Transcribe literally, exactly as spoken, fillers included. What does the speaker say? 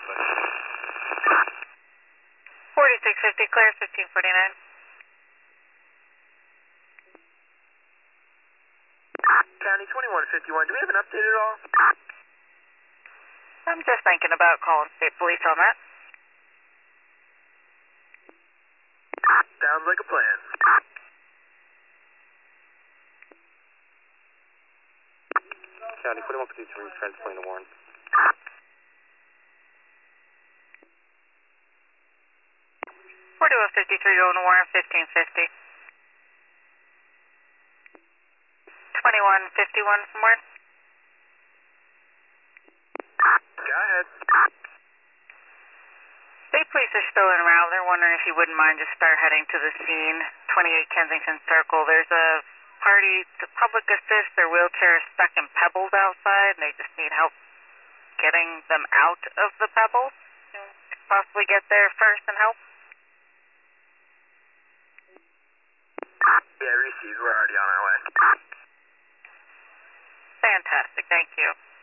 forty-six fifty, clear, fifteen forty-nine. County twenty-one fifty-one, do we have an update at all? I'm just thinking about calling state police on that. Sounds like a plan. County twenty-one fifty-three, transferring to Warren. forty-one fifty-three, going to Warren, fifteen fifty. twenty-one fifty-one from Warren. Go ahead. State police are still en route. They're wondering if you wouldn't mind just start heading to the scene, twenty-eight Kensington Circle. There's a party to public assist. Their wheelchair is stuck in pebbles outside, and they just need help getting them out of the pebbles. Possibly get there first and help. Yeah, received. We're already on our way. Fantastic. Thank you.